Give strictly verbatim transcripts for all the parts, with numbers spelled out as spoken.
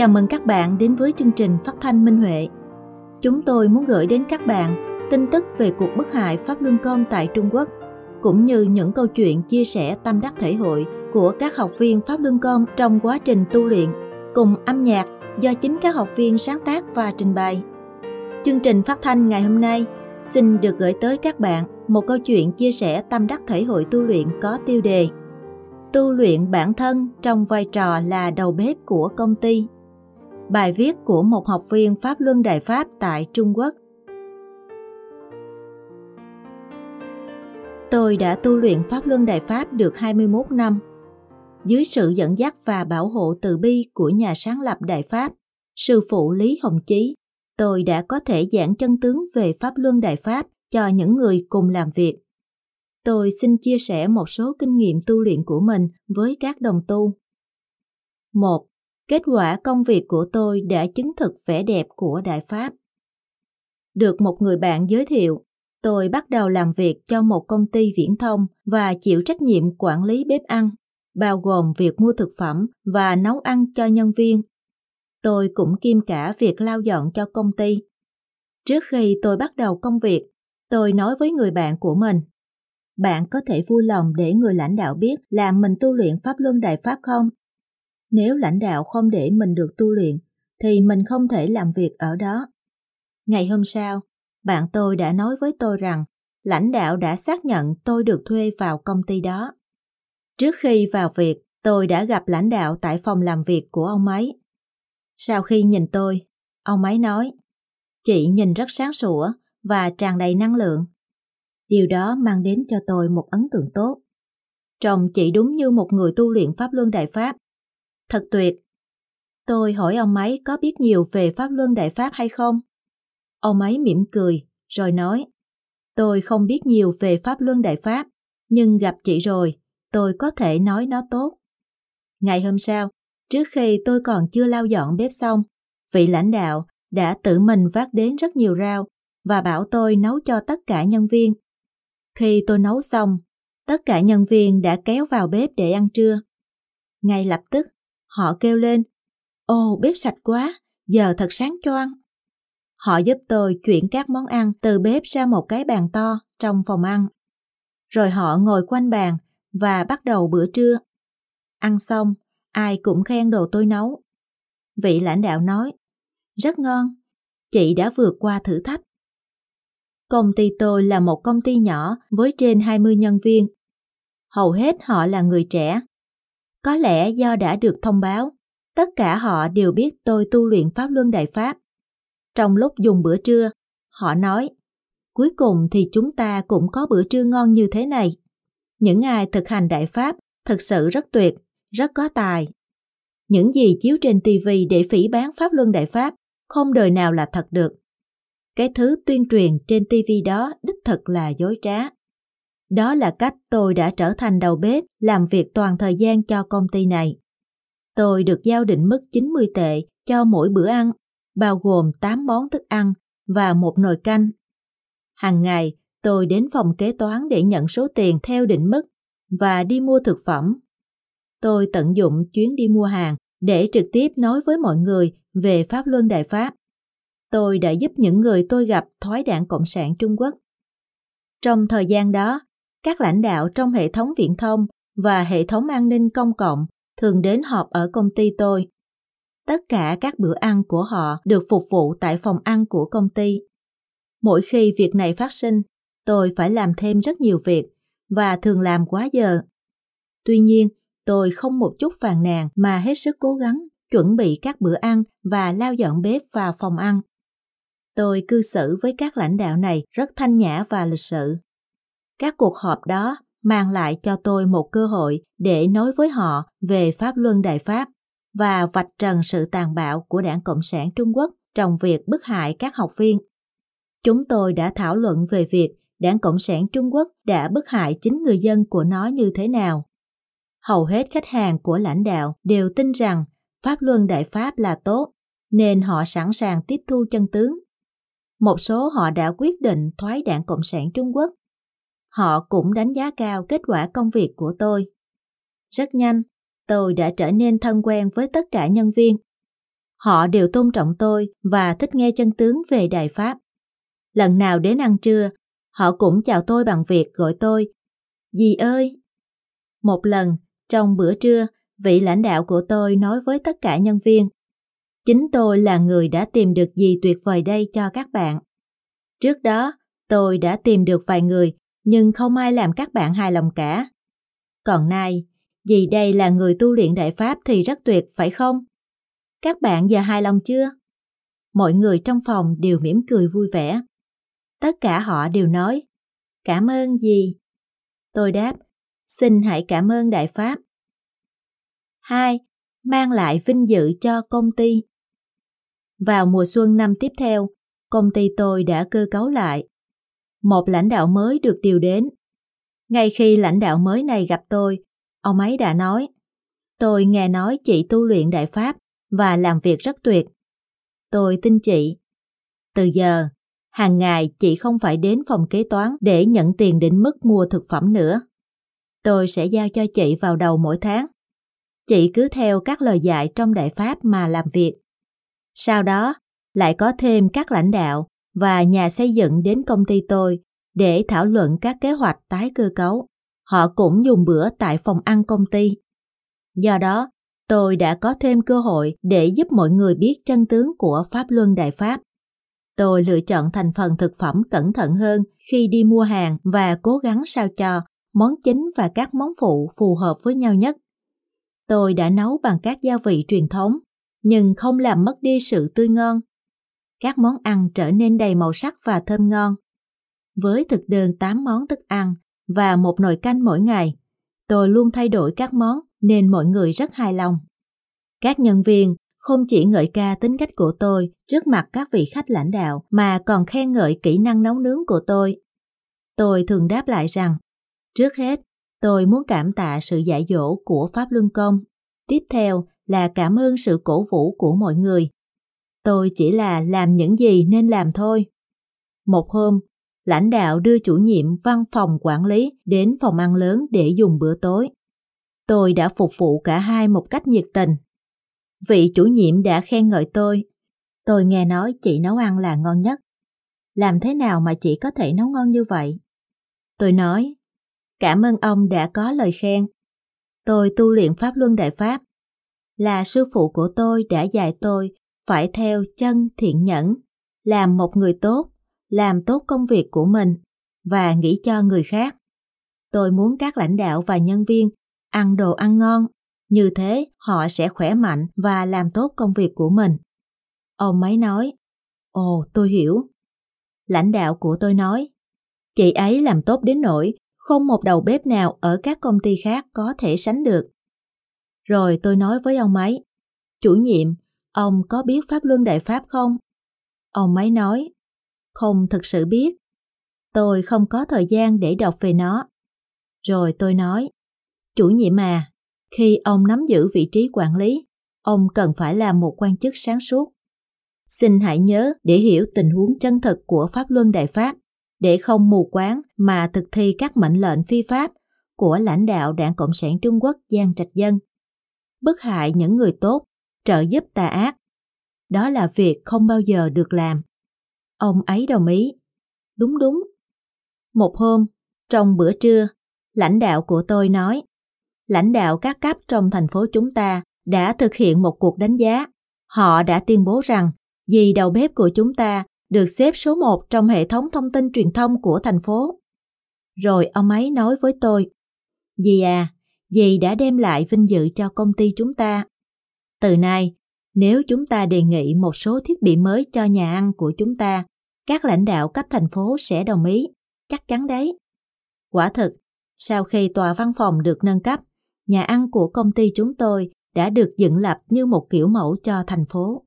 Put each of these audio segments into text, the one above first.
Chào mừng các bạn đến với chương trình phát thanh Minh Huệ. Chúng tôi muốn gửi đến các bạn tin tức về cuộc bức hại Pháp Luân Công tại Trung Quốc, cũng như những câu chuyện chia sẻ tâm đắc thể hội của các học viên Pháp Luân Công trong quá trình tu luyện, cùng âm nhạc do chính các học viên sáng tác và trình bày. Chương trình phát thanh ngày hôm nay xin được gửi tới các bạn một câu chuyện chia sẻ tâm đắc thể hội tu luyện có tiêu đề Tu luyện bản thân trong vai trò là đầu bếp của công ty. Bài viết của một học viên Pháp Luân Đại Pháp tại Trung Quốc. Tôi đã tu luyện Pháp Luân Đại Pháp được hai mươi mốt năm. Dưới sự dẫn dắt và bảo hộ từ bi của nhà sáng lập Đại Pháp, sư phụ Lý Hồng Chí, tôi đã có thể giảng chân tướng về Pháp Luân Đại Pháp cho những người cùng làm việc. Tôi xin chia sẻ một số kinh nghiệm tu luyện của mình với các đồng tu. một. Kết quả công việc của tôi đã chứng thực vẻ đẹp của Đại Pháp. Được một người bạn giới thiệu, tôi bắt đầu làm việc cho một công ty viễn thông và chịu trách nhiệm quản lý bếp ăn, bao gồm việc mua thực phẩm và nấu ăn cho nhân viên. Tôi cũng kiêm cả việc lau dọn cho công ty. Trước khi tôi bắt đầu công việc, tôi nói với người bạn của mình, bạn có thể vui lòng để người lãnh đạo biết là mình tu luyện Pháp Luân Đại Pháp không? Nếu lãnh đạo không để mình được tu luyện, thì mình không thể làm việc ở đó. Ngày hôm sau, bạn tôi đã nói với tôi rằng lãnh đạo đã xác nhận tôi được thuê vào công ty đó. Trước khi vào việc, tôi đã gặp lãnh đạo tại phòng làm việc của ông ấy. Sau khi nhìn tôi, ông ấy nói, chị nhìn rất sáng sủa và tràn đầy năng lượng. Điều đó mang đến cho tôi một ấn tượng tốt. Trông chị đúng như một người tu luyện Pháp Luân Đại Pháp. Thật tuyệt. Tôi hỏi ông ấy có biết nhiều về Pháp Luân Đại Pháp hay không? Ông ấy mỉm cười, rồi nói, tôi không biết nhiều về Pháp Luân Đại Pháp, nhưng gặp chị rồi, tôi có thể nói nó tốt. Ngày hôm sau, trước khi tôi còn chưa lau dọn bếp xong, vị lãnh đạo đã tự mình vác đến rất nhiều rau và bảo tôi nấu cho tất cả nhân viên. Khi tôi nấu xong, tất cả nhân viên đã kéo vào bếp để ăn trưa. Ngay lập tức, họ kêu lên, ồ bếp sạch quá, giờ thật sáng choang. Họ giúp tôi chuyển các món ăn từ bếp ra một cái bàn to trong phòng ăn. Rồi họ ngồi quanh bàn và bắt đầu bữa trưa. Ăn xong, ai cũng khen đồ tôi nấu. Vị lãnh đạo nói, rất ngon, chị đã vượt qua thử thách. Công ty tôi là một công ty nhỏ với trên hai mươi nhân viên. Hầu hết họ là người trẻ. Có lẽ do đã được thông báo, tất cả họ đều biết tôi tu luyện Pháp Luân Đại Pháp. Trong lúc dùng bữa trưa, họ nói, cuối cùng thì chúng ta cũng có bữa trưa ngon như thế này. Những ai thực hành Đại Pháp thực sự rất tuyệt, rất có tài. Những gì chiếu trên ti vi để phỉ báng Pháp Luân Đại Pháp không đời nào là thật được. Cái thứ tuyên truyền trên ti vi đó đích thực là dối trá. Đó là cách tôi đã trở thành đầu bếp làm việc toàn thời gian cho công ty này. Tôi được giao định mức chín mươi tệ cho mỗi bữa ăn, bao gồm tám món thức ăn và một nồi canh. Hàng ngày, tôi đến phòng kế toán để nhận số tiền theo định mức và đi mua thực phẩm. Tôi tận dụng chuyến đi mua hàng để trực tiếp nói với mọi người về Pháp Luân Đại Pháp. Tôi đã giúp những người tôi gặp thoái đảng Cộng sản Trung Quốc. Trong thời gian đó, các lãnh đạo trong hệ thống viễn thông và hệ thống an ninh công cộng thường đến họp ở công ty tôi. Tất cả các bữa ăn của họ được phục vụ tại phòng ăn của công ty. Mỗi khi việc này phát sinh, tôi phải làm thêm rất nhiều việc và thường làm quá giờ. Tuy nhiên, tôi không một chút phàn nàn mà hết sức cố gắng chuẩn bị các bữa ăn và lau dọn bếp và phòng ăn. Tôi cư xử với các lãnh đạo này rất thanh nhã và lịch sự. Các cuộc họp đó mang lại cho tôi một cơ hội để nói với họ về Pháp Luân Đại Pháp và vạch trần sự tàn bạo của Đảng Cộng sản Trung Quốc trong việc bức hại các học viên. Chúng tôi đã thảo luận về việc Đảng Cộng sản Trung Quốc đã bức hại chính người dân của nó như thế nào. Hầu hết khách hàng của lãnh đạo đều tin rằng Pháp Luân Đại Pháp là tốt, nên họ sẵn sàng tiếp thu chân tướng. Một số họ đã quyết định thoái Đảng Cộng sản Trung Quốc. Họ cũng đánh giá cao kết quả công việc của tôi. Rất nhanh, tôi đã trở nên thân quen với tất cả nhân viên. Họ đều tôn trọng tôi và thích nghe chân tướng về Đại Pháp. Lần nào đến ăn trưa, họ cũng chào tôi bằng việc gọi tôi dì ơi. Một lần, trong bữa trưa, vị lãnh đạo của tôi nói với tất cả nhân viên, chính tôi là người đã tìm được dì tuyệt vời đây cho các bạn. Trước đó, tôi đã tìm được vài người, nhưng không ai làm các bạn hài lòng cả. Còn nay, dì đây là người tu luyện Đại Pháp thì rất tuyệt, phải không? Các bạn giờ hài lòng chưa? Mọi người trong phòng đều mỉm cười vui vẻ. Tất cả họ đều nói, cảm ơn dì. Tôi đáp, xin hãy cảm ơn Đại Pháp. hai. Mang lại vinh dự cho công ty. Vào mùa xuân năm tiếp theo, công ty tôi đã cơ cấu lại. Một lãnh đạo mới được điều đến. Ngay khi lãnh đạo mới này gặp tôi, ông ấy đã nói, tôi nghe nói chị tu luyện Đại Pháp và làm việc rất tuyệt. Tôi tin chị. Từ giờ, hàng ngày chị không phải đến phòng kế toán để nhận tiền định mức mua thực phẩm nữa. Tôi sẽ giao cho chị vào đầu mỗi tháng. Chị cứ theo các lời dạy trong Đại Pháp mà làm việc. Sau đó, lại có thêm các lãnh đạo và nhà xây dựng đến công ty tôi để thảo luận các kế hoạch tái cơ cấu. Họ cũng dùng bữa tại phòng ăn công ty. Do đó, tôi đã có thêm cơ hội để giúp mọi người biết chân tướng của Pháp Luân Đại Pháp. Tôi lựa chọn thành phần thực phẩm cẩn thận hơn khi đi mua hàng và cố gắng sao cho món chính và các món phụ phù hợp với nhau nhất. Tôi đã nấu bằng các gia vị truyền thống, nhưng không làm mất đi sự tươi ngon. Các món ăn trở nên đầy màu sắc và thơm ngon. Với thực đơn tám món thức ăn và một nồi canh mỗi ngày, tôi luôn thay đổi các món nên mọi người rất hài lòng. Các nhân viên không chỉ ngợi ca tính cách của tôi trước mặt các vị khách lãnh đạo mà còn khen ngợi kỹ năng nấu nướng của tôi. Tôi thường đáp lại rằng, trước hết, tôi muốn cảm tạ sự dạy dỗ của Pháp Luân Công. Tiếp theo là cảm ơn sự cổ vũ của mọi người. Tôi chỉ là làm những gì nên làm thôi. Một hôm, lãnh đạo đưa chủ nhiệm văn phòng quản lý đến phòng ăn lớn để dùng bữa tối. Tôi đã phục vụ cả hai một cách nhiệt tình. Vị chủ nhiệm đã khen ngợi tôi. Tôi nghe nói chị nấu ăn là ngon nhất. Làm thế nào mà chị có thể nấu ngon như vậy? Tôi nói, cảm ơn ông đã có lời khen. Tôi tu luyện Pháp Luân Đại Pháp. Là sư phụ của tôi đã dạy tôi phải theo chân thiện nhẫn, làm một người tốt, làm tốt công việc của mình và nghĩ cho người khác. Tôi muốn các lãnh đạo và nhân viên ăn đồ ăn ngon, như thế họ sẽ khỏe mạnh và làm tốt công việc của mình. Ông ấy nói, ồ, tôi hiểu. Lãnh đạo của tôi nói, chị ấy làm tốt đến nỗi không một đầu bếp nào ở các công ty khác có thể sánh được. Rồi tôi nói với ông ấy, chủ nhiệm, ông có biết Pháp Luân Đại Pháp không? Ông ấy nói, không thực sự biết. Tôi không có thời gian để đọc về nó. Rồi tôi nói, chủ nhiệm à, khi ông nắm giữ vị trí quản lý, ông cần phải là một quan chức sáng suốt. Xin hãy nhớ để hiểu tình huống chân thực của Pháp Luân Đại Pháp, để không mù quáng mà thực thi các mệnh lệnh phi pháp của lãnh đạo Đảng Cộng sản Trung Quốc Giang Trạch Dân. Bức hại những người tốt, trợ giúp tà ác. Đó là việc không bao giờ được làm. Ông ấy đồng ý. Đúng đúng. Một hôm, trong bữa trưa, lãnh đạo của tôi nói, lãnh đạo các cấp trong thành phố chúng ta đã thực hiện một cuộc đánh giá. Họ đã tuyên bố rằng dì đầu bếp của chúng ta được xếp số một trong hệ thống thông tin truyền thông của thành phố. Rồi ông ấy nói với tôi, dì à, dì đã đem lại vinh dự cho công ty chúng ta. Từ nay, nếu chúng ta đề nghị một số thiết bị mới cho nhà ăn của chúng ta, các lãnh đạo cấp thành phố sẽ đồng ý, chắc chắn đấy. Quả thực, sau khi tòa văn phòng được nâng cấp, nhà ăn của công ty chúng tôi đã được dựng lập như một kiểu mẫu cho thành phố.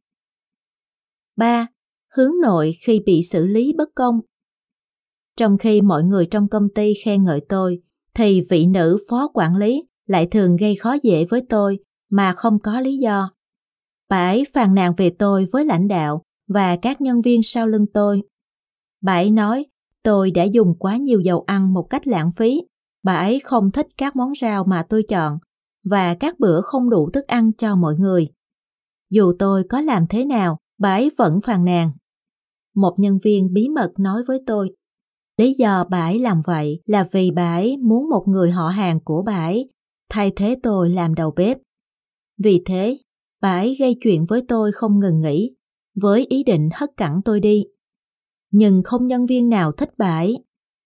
ba. Hướng nội khi bị xử lý bất công. Trong khi mọi người trong công ty khen ngợi tôi, thì vị nữ phó quản lý lại thường gây khó dễ với tôi mà không có lý do. Bà ấy phàn nàn về tôi với lãnh đạo và các nhân viên sau lưng tôi. Bà ấy nói tôi đã dùng quá nhiều dầu ăn một cách lãng phí. Bà ấy không thích các món rau mà tôi chọn và các bữa không đủ thức ăn cho mọi người. dù tôi có làm thế nào, bà ấy vẫn phàn nàn. Một nhân viên bí mật nói với tôi, lý do bà ấy làm vậy là vì bà ấy muốn một người họ hàng của bà ấy thay thế tôi làm đầu bếp. Vì thế, bà ấy gây chuyện với tôi không ngừng nghỉ, với ý định hất cẳng tôi đi. Nhưng không nhân viên nào thích bà ấy.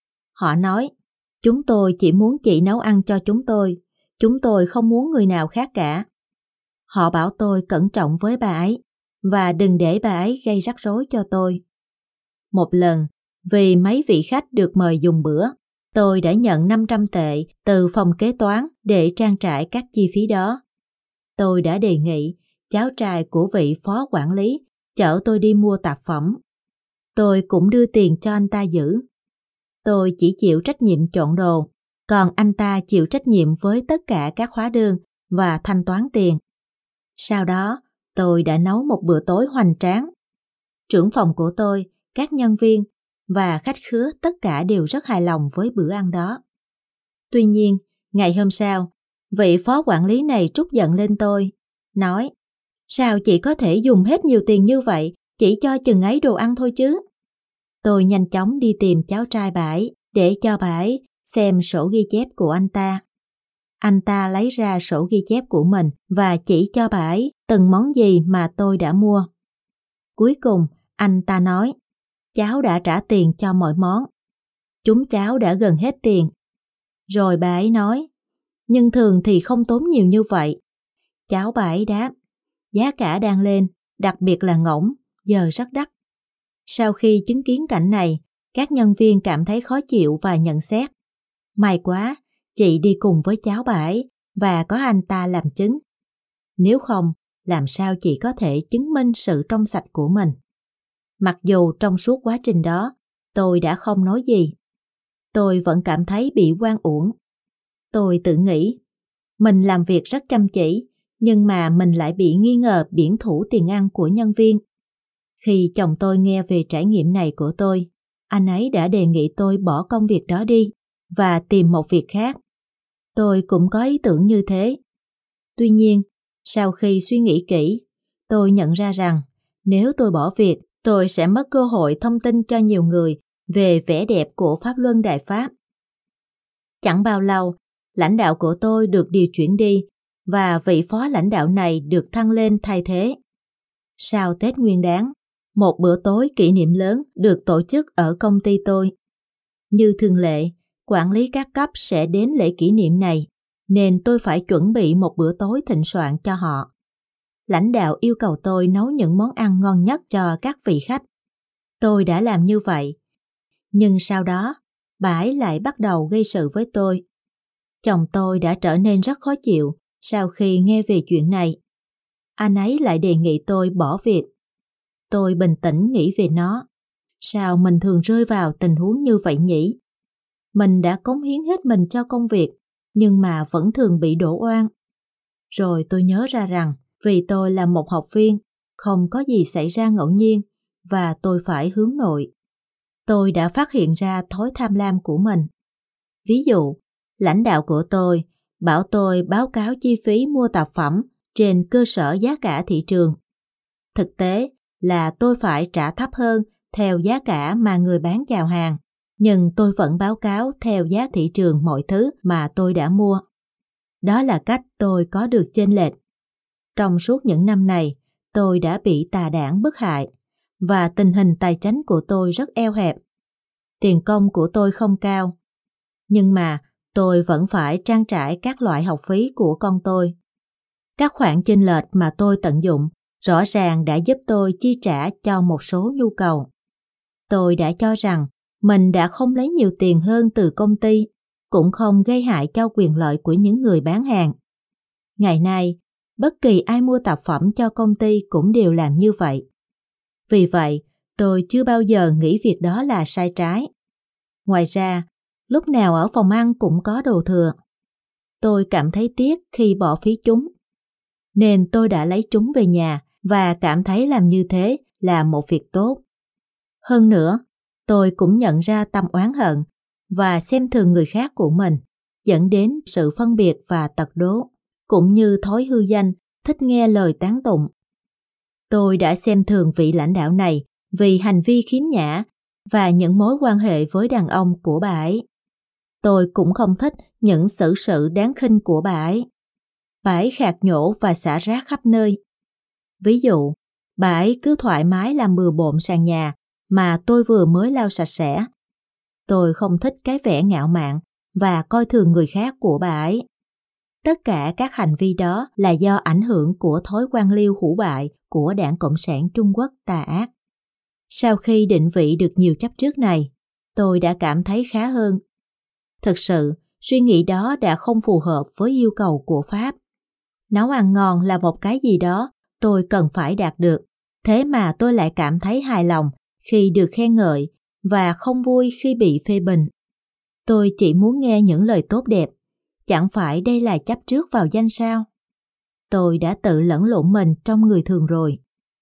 Họ nói, chúng tôi chỉ muốn chị nấu ăn cho chúng tôi, chúng tôi không muốn người nào khác cả. Họ bảo tôi cẩn trọng với bà ấy và đừng để bà ấy gây rắc rối cho tôi. Một lần, vì mấy vị khách được mời dùng bữa, tôi đã nhận năm trăm tệ từ phòng kế toán để trang trải các chi phí đó. Tôi đã đề nghị cháu trai của vị phó quản lý chở tôi đi mua tạp phẩm. Tôi cũng đưa tiền cho anh ta giữ. Tôi chỉ chịu trách nhiệm chọn đồ, còn anh ta chịu trách nhiệm với tất cả các hóa đơn và thanh toán tiền. Sau đó, tôi đã nấu một bữa tối hoành tráng. Trưởng phòng của tôi, các nhân viên và khách khứa tất cả đều rất hài lòng với bữa ăn đó. Tuy nhiên, ngày hôm sau, vị phó quản lý này trút giận lên tôi, nói, sao chị có thể dùng hết nhiều tiền như vậy, chỉ cho chừng ấy đồ ăn thôi chứ? Tôi nhanh chóng đi tìm cháu trai bà ấy để cho bà ấy xem sổ ghi chép của anh ta. Anh ta lấy ra sổ ghi chép của mình và chỉ cho bà ấy từng món gì mà tôi đã mua. Cuối cùng, anh ta nói, cháu đã trả tiền cho mọi món. Chúng cháu đã gần hết tiền. Rồi bà ấy nói, nhưng thường thì không tốn nhiều như vậy. Cháu bà ấy đáp, giá cả đang lên, đặc biệt là ngỗng, giờ rất đắt. Sau khi chứng kiến cảnh này, các nhân viên cảm thấy khó chịu và nhận xét. May quá, chị đi cùng với cháu bà ấy và có anh ta làm chứng. Nếu không, làm sao chị có thể chứng minh sự trong sạch của mình? Mặc dù trong suốt quá trình đó, tôi đã không nói gì. Tôi vẫn cảm thấy bị oan uổng. Tôi tự nghĩ, mình làm việc rất chăm chỉ, nhưng mà mình lại bị nghi ngờ biển thủ tiền ăn của nhân viên. Khi chồng tôi nghe về trải nghiệm này của tôi, anh ấy đã đề nghị tôi bỏ công việc đó đi và tìm một việc khác. Tôi cũng có ý tưởng như thế. Tuy nhiên, sau khi suy nghĩ kỹ, tôi nhận ra rằng nếu tôi bỏ việc, tôi sẽ mất cơ hội thông tin cho nhiều người về vẻ đẹp của Pháp Luân Đại Pháp. Chẳng bao lâu, lãnh đạo của tôi được điều chuyển đi và vị phó lãnh đạo này được thăng lên thay thế. Sau Tết Nguyên Đán, một bữa tối kỷ niệm lớn được tổ chức ở công ty tôi. Như thường lệ, quản lý các cấp sẽ đến lễ kỷ niệm này, nên tôi phải chuẩn bị một bữa tối thịnh soạn cho họ. Lãnh đạo yêu cầu tôi nấu những món ăn ngon nhất cho các vị khách. Tôi đã làm như vậy. Nhưng sau đó, bà ấy lại bắt đầu gây sự với tôi. Chồng tôi đã trở nên rất khó chịu sau khi nghe về chuyện này. Anh ấy lại đề nghị tôi bỏ việc. Tôi bình tĩnh nghĩ về nó. Sao mình thường rơi vào tình huống như vậy nhỉ? Mình đã cống hiến hết mình cho công việc, nhưng mà vẫn thường bị đổ oan. Rồi tôi nhớ ra rằng, vì tôi là một học viên, không có gì xảy ra ngẫu nhiên, và tôi phải hướng nội. Tôi đã phát hiện ra thói tham lam của mình. Ví dụ, lãnh đạo của tôi bảo tôi báo cáo chi phí mua tạp phẩm trên cơ sở giá cả thị trường. Thực tế là tôi phải trả thấp hơn theo giá cả mà người bán chào hàng, nhưng tôi vẫn báo cáo theo giá thị trường mọi thứ mà tôi đã mua. Đó là cách tôi có được chênh lệch. Trong suốt những năm này, tôi đã bị tà đảng bức hại, và tình hình tài chính của tôi rất eo hẹp. Tiền công của tôi không cao, nhưng mà tôi vẫn phải trang trải các loại học phí của con tôi. Các khoản chênh lệch mà tôi tận dụng rõ ràng đã giúp tôi chi trả cho một số nhu cầu. Tôi đã cho rằng mình đã không lấy nhiều tiền hơn từ công ty, cũng không gây hại cho quyền lợi của những người bán hàng. Ngày nay, bất kỳ ai mua tạp phẩm cho công ty cũng đều làm như vậy. Vì vậy, tôi chưa bao giờ nghĩ việc đó là sai trái. Ngoài ra, lúc nào ở phòng ăn cũng có đồ thừa. Tôi cảm thấy tiếc khi bỏ phí chúng. Nên tôi đã lấy chúng về nhà và cảm thấy làm như thế là một việc tốt. Hơn nữa, tôi cũng nhận ra tâm oán hận và xem thường người khác của mình, dẫn đến sự phân biệt và tật đố, cũng như thói hư danh, thích nghe lời tán tụng. Tôi đã xem thường vị lãnh đạo này vì hành vi khiếm nhã và những mối quan hệ với đàn ông của bà ấy. Tôi cũng không thích những xử sự đáng khinh của bà ấy. Bà ấy khạc nhổ và xả rác khắp nơi. Ví dụ, bà ấy cứ thoải mái làm bừa bộn sàn nhà mà tôi vừa mới lau sạch sẽ. Tôi không thích cái vẻ ngạo mạn và coi thường người khác của bà ấy. Tất cả các hành vi đó là do ảnh hưởng của thói quan liêu hủ bại của Đảng Cộng sản Trung Quốc tà ác. Sau khi định vị được nhiều chấp trước này, tôi đã cảm thấy khá hơn. Thực sự, suy nghĩ đó đã không phù hợp với yêu cầu của Pháp. Nấu ăn ngon là một cái gì đó tôi cần phải đạt được, thế mà tôi lại cảm thấy hài lòng khi được khen ngợi và không vui khi bị phê bình. Tôi chỉ muốn nghe những lời tốt đẹp, chẳng phải đây là chấp trước vào danh sao? Tôi đã tự lẫn lộn mình trong người thường rồi.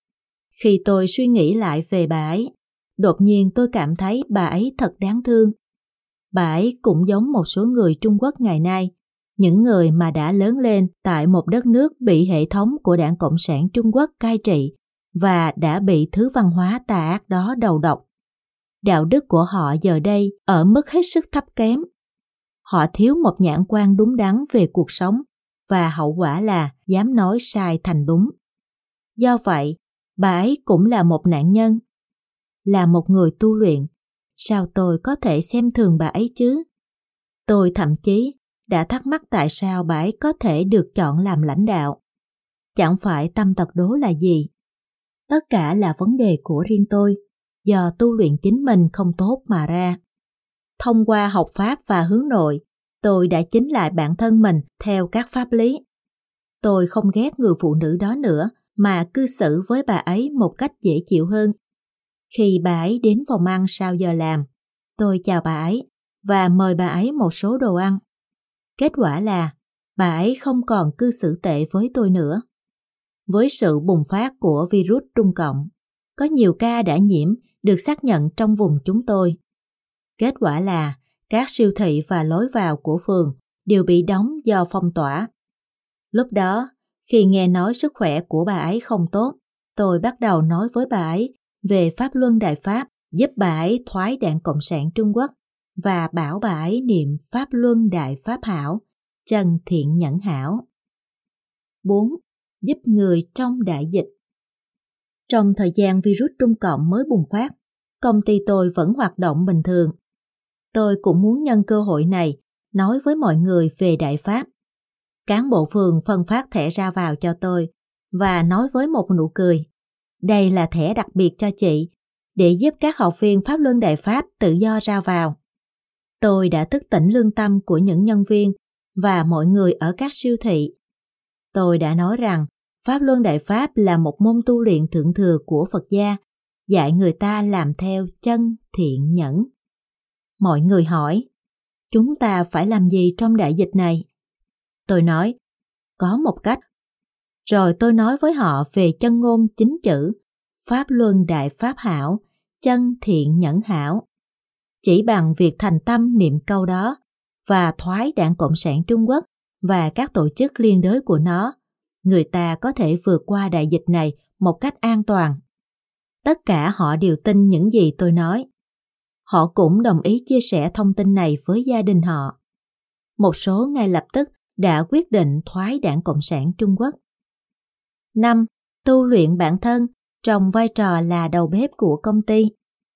Khi tôi suy nghĩ lại về bà ấy, đột nhiên tôi cảm thấy bà ấy thật đáng thương. Bà ấy cũng giống một số người Trung Quốc ngày nay, những người mà đã lớn lên tại một đất nước bị hệ thống của Đảng Cộng sản Trung Quốc cai trị và đã bị thứ văn hóa tà ác đó đầu độc. Đạo đức của họ giờ đây ở mức hết sức thấp kém. Họ thiếu một nhãn quan đúng đắn về cuộc sống và hậu quả là dám nói sai thành đúng. Do vậy, bà ấy cũng là một nạn nhân. Là một người tu luyện, sao tôi có thể xem thường bà ấy chứ? Tôi thậm chí đã thắc mắc tại sao bà ấy có thể được chọn làm lãnh đạo. Chẳng phải tâm tật đố là gì. Tất cả là vấn đề của riêng tôi, do tu luyện chính mình không tốt mà ra. Thông qua học Pháp và hướng nội, tôi đã chính lại bản thân mình theo các pháp lý. Tôi không ghét người phụ nữ đó nữa, mà cư xử với bà ấy một cách dễ chịu hơn. Khi bà ấy đến phòng ăn sau giờ làm, tôi chào bà ấy và mời bà ấy một số đồ ăn. Kết quả là bà ấy không còn cư xử tệ với tôi nữa. Với sự bùng phát của virus Trung Cộng, có nhiều ca đã nhiễm được xác nhận trong vùng chúng tôi. Kết quả là các siêu thị và lối vào của phường đều bị đóng do phong tỏa. Lúc đó, khi nghe nói sức khỏe của bà ấy không tốt, tôi bắt đầu nói với bà ấy về Pháp Luân Đại Pháp, giúp bà ấy thoái Đảng Cộng sản Trung Quốc và bảo bà ấy niệm Pháp Luân Đại Pháp Hảo, chân thiện nhẫn hảo. bốn. Giúp người trong đại dịch. Trong thời gian virus Trung Cộng mới bùng phát, công ty tôi vẫn hoạt động bình thường. Tôi cũng muốn nhân cơ hội này nói với mọi người về Đại Pháp. Cán bộ phường phân phát thẻ ra vào cho tôi và nói với một nụ cười, đây là thẻ đặc biệt cho chị, để giúp các học viên Pháp Luân Đại Pháp tự do ra vào. Tôi đã thức tỉnh lương tâm của những nhân viên và mọi người ở các siêu thị. Tôi đã nói rằng Pháp Luân Đại Pháp là một môn tu luyện thượng thừa của Phật gia, dạy người ta làm theo chân thiện nhẫn. Mọi người hỏi, chúng ta phải làm gì trong đại dịch này? Tôi nói, có một cách. Rồi tôi nói với họ về chân ngôn chính chữ, Pháp Luân Đại Pháp Hảo, chân thiện nhẫn hảo. Chỉ bằng việc thành tâm niệm câu đó và thoái Đảng Cộng sản Trung Quốc và các tổ chức liên đới của nó, người ta có thể vượt qua đại dịch này một cách an toàn. Tất cả họ đều tin những gì tôi nói. Họ cũng đồng ý chia sẻ thông tin này với gia đình họ. Một số ngay lập tức đã quyết định thoái Đảng Cộng sản Trung Quốc. năm. Tu luyện bản thân trong vai trò là đầu bếp của công ty.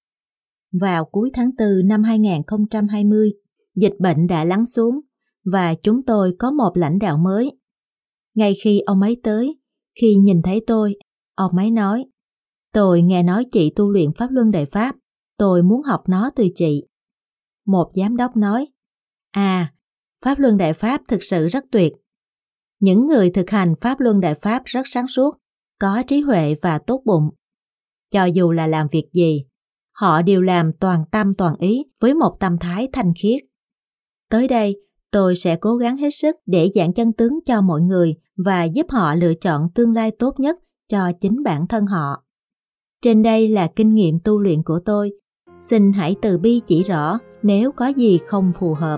Vào cuối tháng tư năm hai không hai không, dịch bệnh đã lắng xuống và chúng tôi có một lãnh đạo mới. Ngay khi ông ấy tới, khi nhìn thấy tôi, ông ấy nói, tôi nghe nói chị tu luyện Pháp Luân Đại Pháp, tôi muốn học nó từ chị. Một giám đốc nói, à, Pháp Luân Đại Pháp thực sự rất tuyệt. Những người thực hành Pháp Luân Đại Pháp rất sáng suốt, có trí huệ và tốt bụng. Cho dù là làm việc gì, họ đều làm toàn tâm toàn ý với một tâm thái thanh khiết. Tới đây, tôi sẽ cố gắng hết sức để giảng chân tướng cho mọi người và giúp họ lựa chọn tương lai tốt nhất cho chính bản thân họ. Trên đây là kinh nghiệm tu luyện của tôi. Xin hãy từ bi chỉ rõ nếu có gì không phù hợp.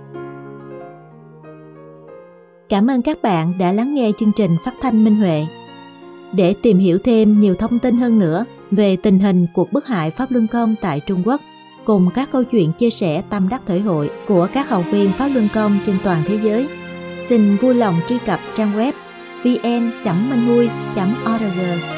Cảm ơn các bạn đã lắng nghe chương trình phát thanh Minh Huệ. Để tìm hiểu thêm nhiều thông tin hơn nữa về tình hình cuộc bức hại Pháp Luân Công tại Trung Quốc, cùng các câu chuyện chia sẻ tâm đắc thể hội của các học viên Pháp Luân Công trên toàn thế giới, xin vui lòng truy cập trang web vê en chấm minh hui chấm o rờ giê.